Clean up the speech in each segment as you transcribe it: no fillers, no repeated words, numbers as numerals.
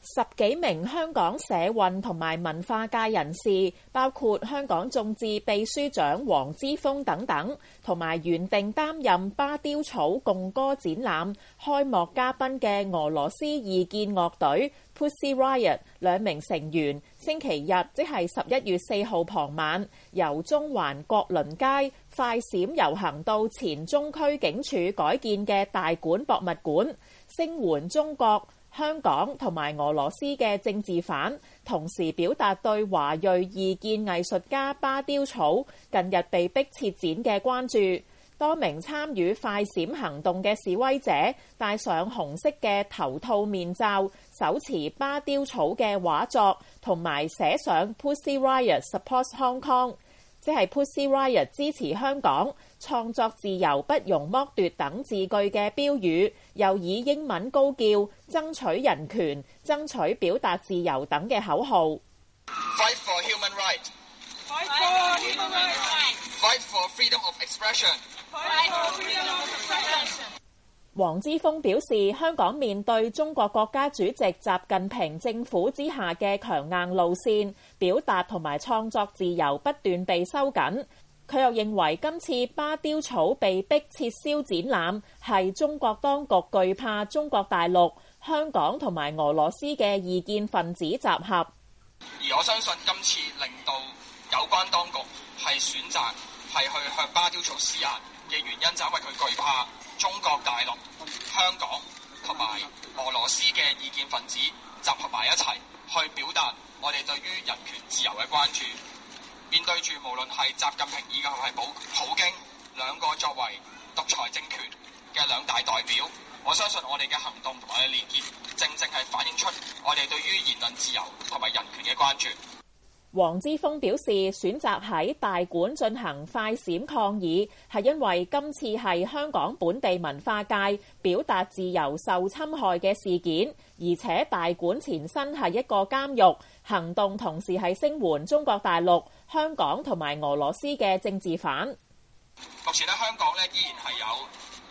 10幾名香港社運同埋文化界人士，包括香港眾志秘書長黃之鋒等等，同埋原定擔任巴丟草共歌展覽開幕嘉賓嘅俄羅斯異見樂隊 Pussy Riot 2名成員，星期日即係11月4號傍晚，由中環國倫街快閃遊行到前中區警署改建嘅大館博物館，聲援中國、香港同埋俄羅斯嘅政治犯，同時表達對華裔異見藝術家巴丟草近日被逼撤展嘅關注。多名參與快閃行動嘅示威者戴上紅色嘅頭套面罩，手持巴丟草嘅畫作，同埋寫上 Pussy Riot Supports Hong Kong， 即係 Pussy Riot 支持香港、創作自由不容剝奪等字句嘅標語，又以英文高叫爭取人權、爭取表達自由等嘅口號。 Fight for human right. Fight for human right. Fight for freedom of expression. Fight for freedom of expression. 黃之鋒表示，香港面對中國國家主席習近平政府之下嘅強硬路線，表達同埋創作自由不斷被收緊。佢又認為今次巴丟草被逼撤銷展覽係中國當局懼怕中國大陸、香港同埋俄羅斯嘅異見分子集合。 而我相信今次令到有關當局係選擇係去向巴丟草施壓嘅原因，就係因為佢懼怕中國大陸、香港同埋俄羅斯嘅異見分子集合埋一齊，去表達我哋對於人權自由嘅關注。面對住無論係習近平以及係普京兩個作為獨裁政權嘅兩大代表，我相信我哋嘅行動同埋連結，正正係反映出我哋對於言論自由同埋人權嘅關注。 黃之鋒表示，選擇喺大館進行快閃抗議，係因為今次係香港本地文化界表達自由受侵害嘅事件，而且大館前身係一個監獄，行動同時係聲援中國大陸、香港同埋俄羅斯嘅政治犯。 目前咧，香港咧依然係有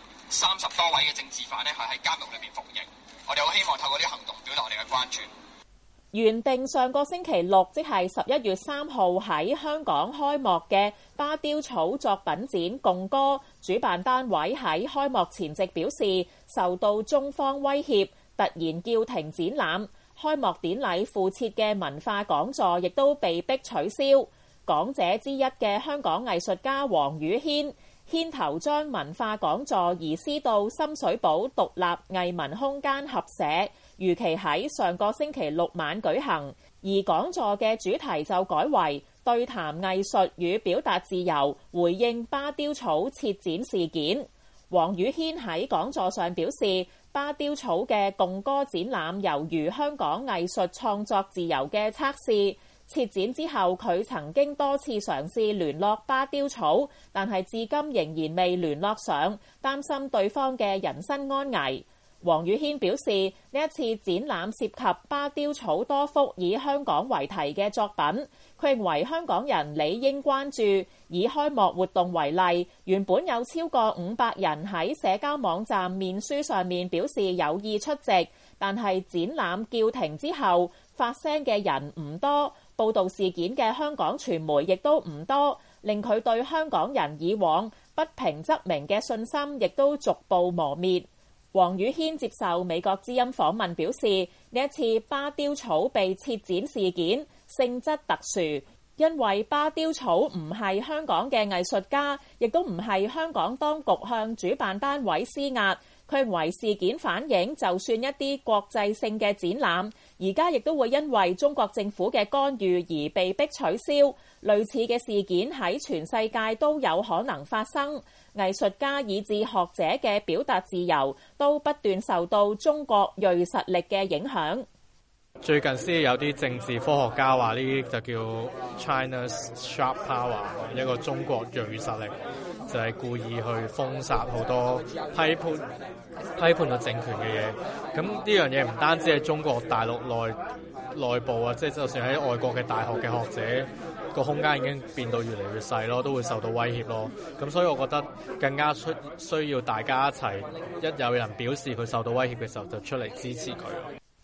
30多位嘅政治犯咧係喺監獄裏面服刑。我哋好希望透過呢個行動表達我哋嘅關注。 原定上個星期六，即係11月3號喺香港開幕嘅巴丟草作品展共歌，主辦單位喺開幕前夕表示受到中方威脅，突然叫停展覽。開幕典禮附設嘅文化講座亦都被迫取消。講者之一嘅香港藝術家黃宇軒牽頭將文化講座移師到深水埗獨立藝文空間合社，預期喺上個星期六晚舉行，而講座嘅主題就改為對談藝術與表達自由，回應巴丟草撤展事件。黃宇軒喺講座上表示，巴丟草嘅共歌展覽猶如香港藝術創作自由嘅測試。撤展之後，佢曾經多次嘗試聯絡巴丟草，但係至今仍然未聯絡上，擔心對方嘅人身安危。黃宇軒表示，呢一次展覽涉及巴丟草多幅以香港為題嘅作品，佢認為香港人理應關注。以開幕活動為例，原本有超過500人喺社交網站面書上面表示有意出席，但係展覽叫停之後，發聲嘅人唔多，報導事件嘅香港傳媒亦都唔多，令佢對香港人以往不平則鳴嘅信心亦都逐步磨滅。黃宇軒接受美國之音訪問表示，呢一次巴丟草被撤展事件性質特殊，因為巴丟草唔係香港嘅藝術家，亦都唔係香港當局向主辦單位施壓。佢認為事件反映，就算一啲國際性嘅展覽，而家亦都會因為中國政府嘅干預而被迫取消。類似嘅事件喺全世界都有可能發生。藝術家以至學者嘅表達自由都不斷受到中國銳實力嘅影響。 最近先有啲政治科學家話呢啲就叫 China's Sharp Power， 一個中國銳實力，就係故意去封殺好多批判個政權嘅嘢。咁呢樣嘢唔單止係中國大陸內部啊，即係就算喺外國嘅大學嘅學者個空間已經變到越嚟越細咯，都會受到威脅咯。咁所以我覺得更加需要大家一齊，一有人表示佢受到威脅嘅時候，就出嚟支持佢。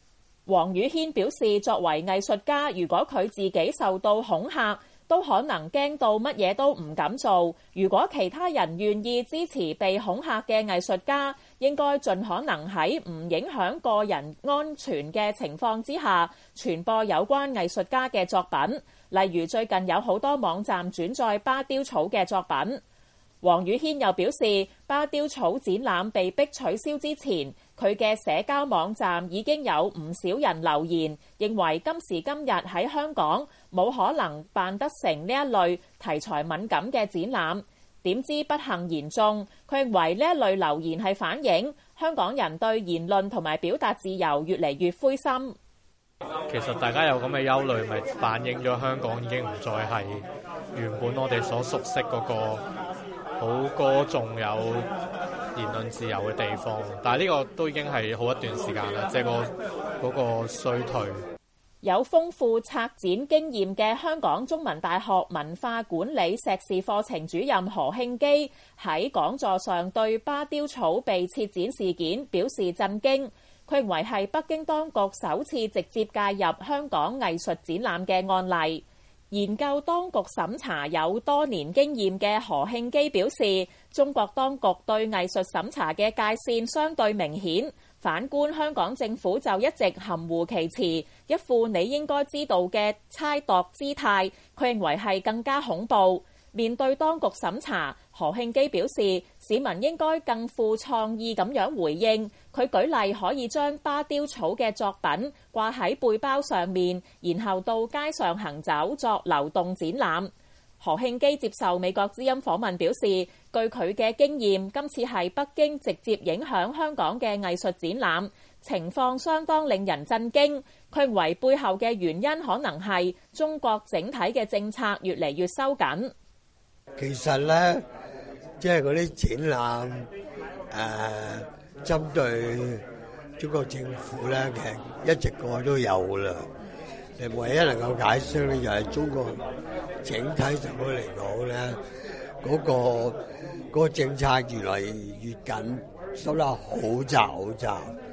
黃宇軒表示，作為藝術家，如果佢自己受到恐嚇，都可能驚到乜嘢都唔敢做。如果其他人願意支持被恐嚇嘅藝術家，應該盡可能喺唔影響個人安全嘅情況之下，傳播有關藝術家嘅作品。例如最近有好多網站轉載巴丟草嘅作品。黃宇軒又表示，巴丟草展覽被迫取消之前，佢嘅社交網站已經有唔少人留言，認為今時今日喺香港冇可能辦得成呢一類題材敏感嘅展覽。點知不幸言中，佢認為呢一類留言係反映香港人對言論同埋表達自由越嚟越灰心。 其實大家有咁嘅憂慮，咪反映咗香港已經唔再係原本我哋所熟悉嗰個好歌頌有言論自由嘅地方，但係呢個都已經係好一段時間啦，即係嗰個衰退。 有豐富策展經驗嘅香港中文大學文化管理碩士課程主任何慶基喺講座上對巴丟草被撤展事件表示震驚，佢認為係北京當局首次直接介入香港藝術展覽嘅案例。研究當局審查有多年經驗嘅何慶基表示，中國當局對藝術審查嘅界線相對明顯，反觀香港政府就一直含糊其辭，一副你應該知道嘅猜度姿態，佢認為係更加恐怖。面對當局審查，何慶基表示，市民應該更富創意咁樣回應。佢舉例可以將巴丟草嘅作品掛喺背包上面，然後到街上行走作流動展覽。何慶基接受美國之音訪問表示，據佢嘅經驗，今次係北京直接影響香港嘅藝術展覽，情況相當令人震驚。佢認為背後嘅原因可能係中國整體嘅政策越嚟越收緊。 其實咧，即係嗰啲展覽針對中國政府咧，其實一直個都有啦。你唯一能夠解釋咧，就係中國整體上嚟講咧，嗰個政策越嚟越緊，收得好窄好窄。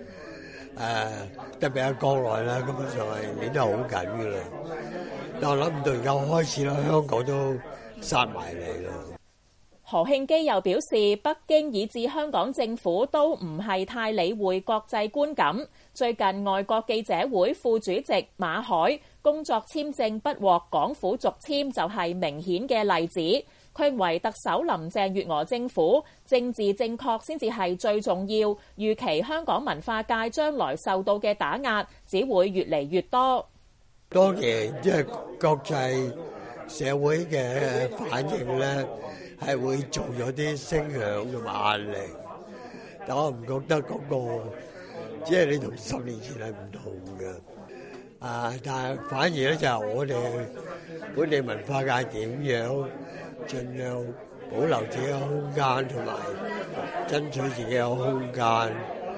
特別喺國內咧，根本上係捏得好緊㗎啦。但我諗唔到而家開始啦，香港都殺埋嚟啦。 何慶基又表示，北京以至香港政府都唔係太理會國際觀感。最近外國記者會副主席馬海工作簽證不獲港府續簽就係明顯嘅例子。佢認為特首林鄭月娥政府政治正確先至係最重要，預期香港文化界將來受到嘅打壓只會越嚟越多。 當然，即係國際社會嘅反應咧，係會做咗啲聲響同埋壓力，但我唔覺得嗰個即係你同10年前係唔同嘅。但係反而咧就係我哋本地文化界點樣盡量保留自己嘅空間，同埋爭取自己嘅空間。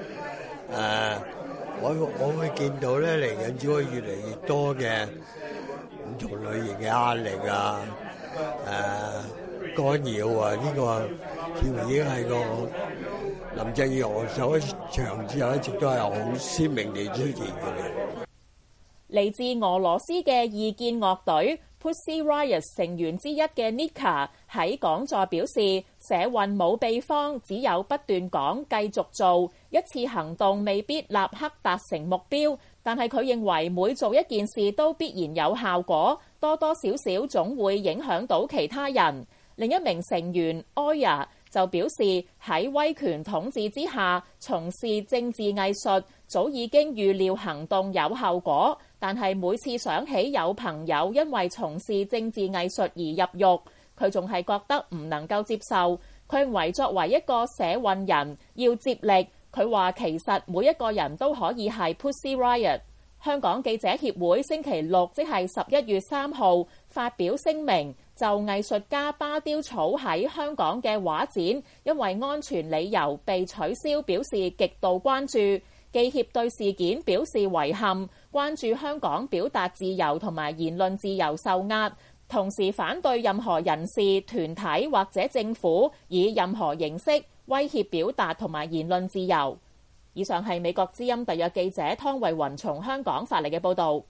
我會見到咧嚟緊只會越嚟越多嘅唔同類型嘅壓力啊，干擾啊，呢個似乎已經係個林鄭月娥上咗場之後一直都係好鮮明地出現嘅。 嚟自俄羅斯嘅異見樂隊 Pussy Riot 成員之一嘅 Nika 喺講座表示，社運冇秘方，只有不斷講，繼續做。一次行動未必立刻達成目標，但係佢認為每做一件事都必然有效果，多多少少總會影響到其他人。另一名成員 Oya 就表示，喺威權統治之下，從事政治藝術早已經預料行動有效果，但係每次想起有朋友因為從事政治藝術而入獄，佢仲係覺得唔能夠接受。佢認為作為一個社運人要接力，佢話其實每一個人都可以係 Pussy Riot。香港記者協會星期六即係11月3號發表聲明，就藝術家巴丟草喺香港嘅畫展因為安全理由被取消表示極度關注。記協對事件表示遺憾，關注香港表達自由同埋言論自由受壓，同時反對任何人士、團體或者政府以任何形式威脅表達同埋言論自由。 以上係美國之音特約記者湯慧雲從香港發嚟嘅報導。